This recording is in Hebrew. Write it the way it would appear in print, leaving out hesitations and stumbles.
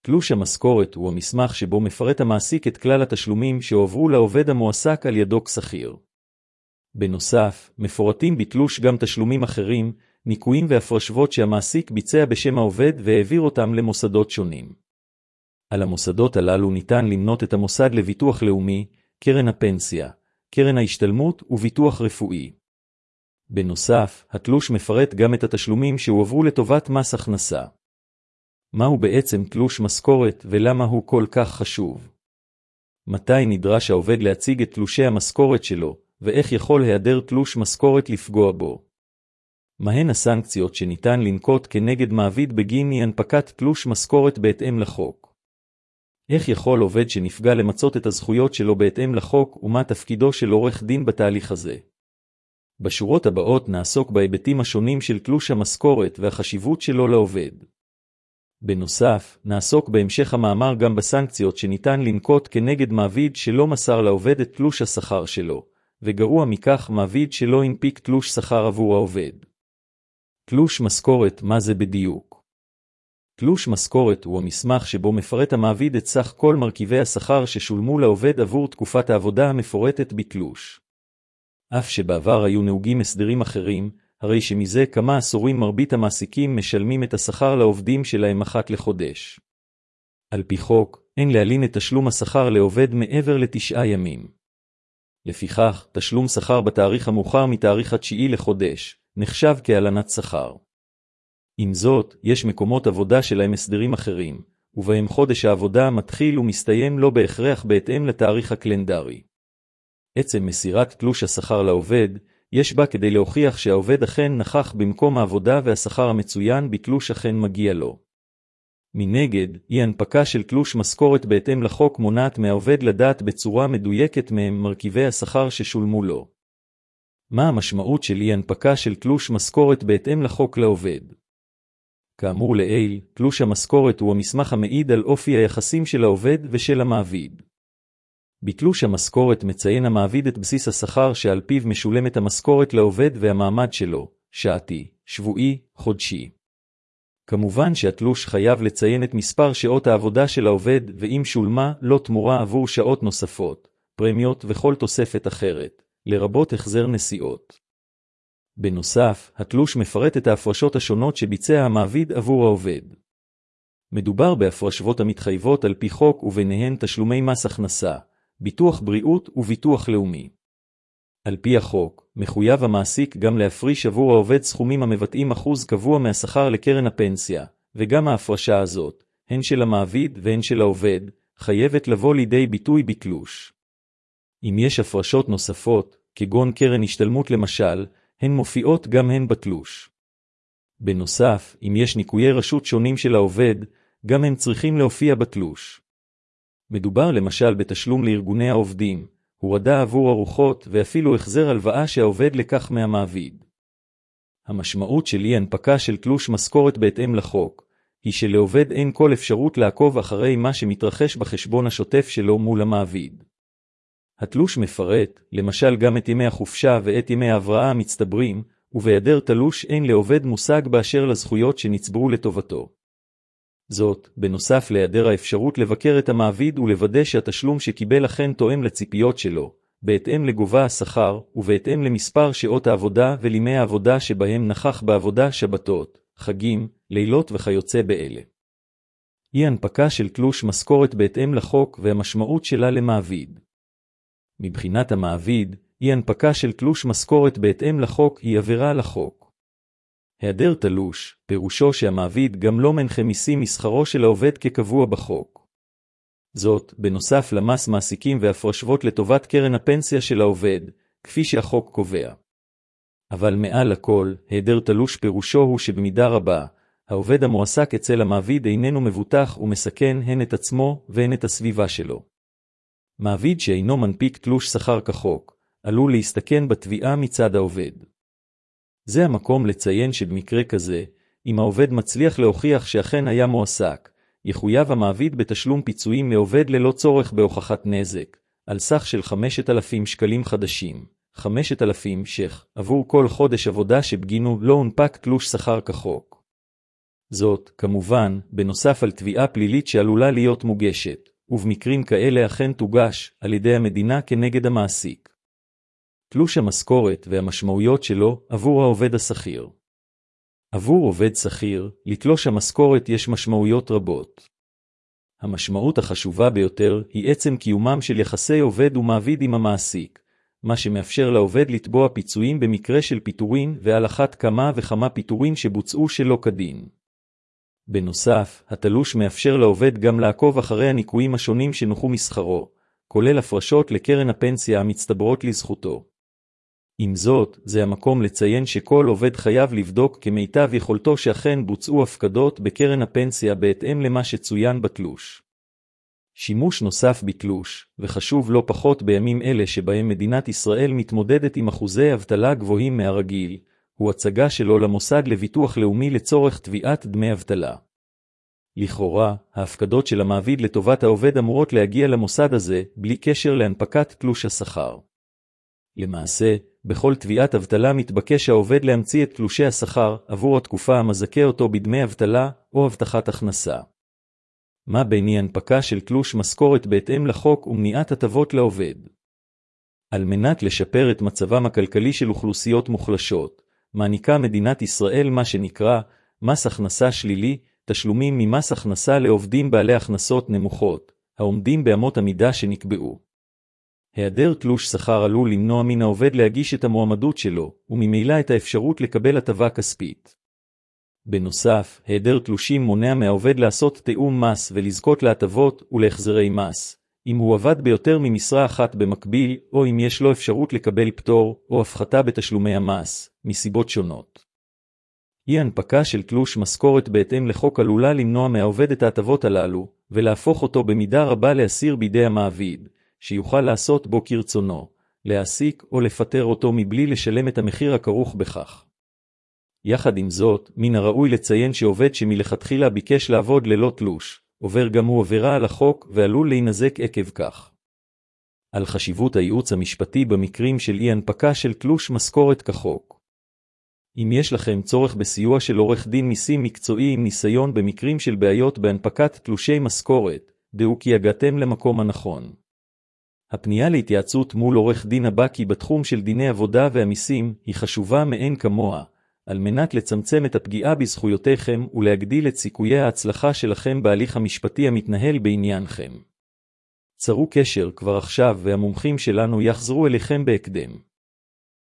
תלוש המשכורת הוא המסמך שבו מפרט המעסיק את כלל התשלומים שהועברו לעובד המועסק על ידו כשכיר. בנוסף, מפורטים בתלוש גם תשלומים אחרים, ניכויים והפרשות שהמעסיק ביצע בשם העובד והעביר אותם למוסדות שונים. על המוסדות הללו ניתן למנות את המוסד לביטוח לאומי, קרן הפנסיה, קרן ההשתלמות וביטוח רפואי. בנוסף, התלוש מפרט גם את התשלומים שהועברו לטובת מס הכנסה. מהו בעצם תלוש משכורת ולמה הוא כל כך חשוב? מתי נדרש העובד להציג את תלושי המשכורת שלו, ואיך יכול היעדר תלוש משכורת לפגוע בו? מהן הסנקציות שניתן לנקוט כנגד מעביד בגין הנפקת תלוש משכורת בהתאם לחוק? איך יכול עובד שנפגע למצות את הזכויות שלו בהתאם לחוק ומה תפקידו של עורך דין בתהליך הזה? בשורות הבאות נעסוק בהיבטים השונים של תלוש המשכורת והחשיבות שלו לעובד. בנוסף, נעסוק בהמשך המאמר גם בסנקציות שניתן לנקוט כנגד מעביד שלא מסר לעובד את תלוש השכר שלו, וגרוע מכך מעביד שלא הנפיק תלוש שכר עבור העובד. תלוש משכורת, מה זה בדיוק? תלוש משכורת הוא המסמך שבו מפרט המעביד את סך כל מרכיבי השכר ששולמו לעובד עבור תקופת העבודה המפורטת בתלוש. אף שבעבר היו נהוגים הסדרים אחרים, הרי שמזה כמה עשורים מרבית המעסיקים משלמים את השכר לעובדים שלהם אחת לחודש. על פי חוק, אין להלין את תשלום השכר לעובד מעבר ל9 ימים. לפיכך, תשלום שכר בתאריך המאוחר מתאריך 9 לחודש, נחשב כהלנת שכר. עם זאת, יש מקומות עבודה שלהם הסדרים אחרים, ובהם חודש העבודה מתחיל ומסתיים לא בהכרח בהתאם לתאריך הקלנדרי. עצם מסירת תלוש השכר לעובד, יש בה כדי להוכיח שהעובד אכן נכח במקום העבודה והשכר המצוין בתלוש אכן מגיע לו. מנגד, אי הנפקה של תלוש משכורת בהתאם לחוק מונעת מהעובד לדעת בצורה מדויקת מהם מרכיבי השכר ששולמו לו. מה המשמעות של אי הנפקה של תלוש משכורת בהתאם לחוק לעובד? כאמור לעיל, תלוש המשכורת הוא המסמך המעיד על אופי היחסים של העובד ושל המעביד. בתלוש המשכורת מציין המעביד את בסיס השכר שעל פיו משולמת המשכורת לעובד והמעמד שלו, שעתי, שבועי, חודשי. כמובן שהתלוש חייב לציין את מספר שעות העבודה של העובד ואם שולמה לא תמורה עבור שעות נוספות, פרמיות וכל תוספת אחרת, לרבות החזר נסיעות. בנוסף, התלוש מפרט את ההפרשות השונות שביצע המעביד עבור העובד. מדובר בהפרשות המתחייבות על פי חוק וביניהן תשלומי מס הכנסה, ביטוח בריאות וביטוח לאומי. על פי החוק, מחויב המעסיק גם להפריש עבור העובד סכומים המבטאים אחוז קבוע מהשכר לקרן הפנסיה, וגם ההפרשה הזאת, הן של המעביד והן של העובד, חייבת לבוא לידי ביטוי בתלוש. אם יש הפרשות נוספות, כגון קרן השתלמות למשל, הן מופיעות גם הן בתלוש. בנוסף, אם יש ניכויי רשות שונים של העובד, גם הם צריכים להופיע בתלוש. מדובר למשל בתשלום לארגוני העובדים, הורדה עבור ארוחות ואפילו החזר הלוואה שהעובד לקח מהמעביד. המשמעות של אי הנפקה של תלוש משכורת בהתאם לחוק, היא שלעובד אין כל אפשרות לעקוב אחרי מה שמתרחש בחשבון השוטף שלו מול המעביד. התלוש מפרט, למשל גם את ימי החופשה ואת ימי ההבראה המצטברים, ובהיעדר תלוש אין לעובד מושג באשר לזכויות שנצברו לטובתו. זאת, בנוסף להיעדר האפשרות לבקר את המעביד ולוודא שהתשלום שקיבל אכן תואם לציפיות שלו, בהתאם לגובה השכר ובהתאם למספר שעות העבודה ולימי העבודה שבהם נכח בעבודה, שבתות, חגים, לילות וכיוצא באלה. היא הנפקה של תלוש משכורת בהתאם לחוק והמשמעות שלה למעביד. מבחינת המעביד, היא הנפקה של תלוש משכורת בהתאם לחוק היא עבירה על החוק. היעדר תלוש, פירושו שהמעביד גם לא מנחה מיסים משכרו של העובד כקבוע בחוק. זאת, בנוסף למס מעסיקים והפרשות לטובת קרן הפנסיה של העובד, כפי שהחוק קובע. אבל מעל הכל, היעדר תלוש פירושו הוא שבמידה רבה, העובד המועסק אצל המעביד איננו מבוטח ומסכן הן את עצמו והן את הסביבה שלו. מעביד שאינו מנפיק תלוש שכר כחוק, עלול להסתכן בתביעה מצד העובד. זה המקום לציין שבמקרה כזה, אם העובד מצליח להוכיח שאכן היה מועסק, יחויב המעביד בתשלום פיצויים לעובד ללא צורך בהוכחת נזק, על סך של 5,000 שקלים חדשים, 5,000 ש"ח, עבור כל חודש עבודה שבגינו לא הונפק תלוש שכר כחוק. זאת, כמובן, בנוסף על תביעה פלילית שעלולה להיות מוגשת, ובמקרים כאלה אכן תוגש על ידי המדינה כנגד המעסיק. תלוש המשכורת והמשמעויות שלו עבור העובד השכיר. עבור עובד שכיר, לתלוש המשכורת יש משמעויות רבות. המשמעות החשובה ביותר היא עצם קיומם של יחסי עובד ומעביד עם המעסיק, מה שמאפשר לעובד לתבוע פיצויים במקרה של פיטורין ועל אחת כמה וכמה פיטורין שבוצעו שלא כדין. בנוסף, התלוש מאפשר לעובד גם לעקוב אחרי הניכויים השונים שנוחו משכרו, כולל הפרשות לקרן הפנסיה המצטברות לזכותו. עם זאת, זה המקום לציין שכל עובד חייב לבדוק כמיטב יכולתו שאכן בוצעו הפקדות בקרן הפנסיה בהתאם למה שצוין בתלוש. שימוש נוסף בתלוש, וחשוב לא פחות בימים אלה שבהם מדינת ישראל מתמודדת עם אחוזי אבטלה גבוהים מהרגיל, הוא הצגה שלו למוסד לביטוח לאומי לצורך תביעת דמי אבטלה. לכאורה, ההפקדות של המעביד לטובת העובד אמורות להגיע למוסד הזה, בלי קשר להנפקת תלוש השכר. למעשה, בכל תביעת אבטלה מתבקש העובד להמציא את תלושי השכר עבור התקופה המזכה אותו בדמי אבטלה או הבטחת הכנסה. מה בעניין הנפקה של תלוש משכורת בהתאם לחוק ומניעת הטבות לעובד? על מנת לשפר את מצבם הכלכלי של אוכלוסיות מוחלשות, מעניקה מדינת ישראל מה שנקרא מס הכנסה שלילי, תשלומים ממס הכנסה לעובדים בעלי הכנסות נמוכות, העומדים באמות המידה שנקבעו. היעדר תלוש שכר עלול למנוע מן העובד להגיש את המועמדות שלו, וממילא את האפשרות לקבל הטבה כספית. בנוסף, היעדר תלושים מונע מהעובד לעשות תיאום מס ולזכות להטבות ולהחזרי מס, אם הוא עבד ביותר ממשרה אחת במקביל, או אם יש לו אפשרות לקבל פטור או הפחתה בתשלומי המס, מסיבות שונות. אי הנפקה של תלוש משכורת בהתאם לחוק עלולה למנוע מהעובד את ההטבות הללו, ולהפוך אותו במידה רבה לאסיר בידי המעביד, שיוכל לעשות בו כרצונו, להעסיק או לפטר אותו מבלי לשלם את המחיר הכרוך בכך. יחד עם זאת, מן הראוי לציין שעובד שמלכתחילה ביקש לעבוד ללא תלוש, עובר גם הוא עבירה על החוק ועלול להינזק עקב כך. על חשיבות הייעוץ המשפטי במקרים של אי הנפקה של תלוש משכורת כחוק. אם יש לכם צורך בסיוע של עורך דין מיסים מקצועי עם ניסיון במקרים של בעיות בהנפקת תלושי משכורת, דעו כי הגעתם למקום הנכון. הפנייה להתייעצות מול עורך דין הבקי בתחום של דיני עבודה והמיסים היא חשובה מאין כמוה, על מנת לצמצם את הפגיעה בזכויותיכם ולהגדיל את סיכויי ההצלחה שלכם בהליך המשפטי המתנהל בעניינכם. צרו קשר כבר עכשיו והמומחים שלנו יחזרו אליכם בהקדם.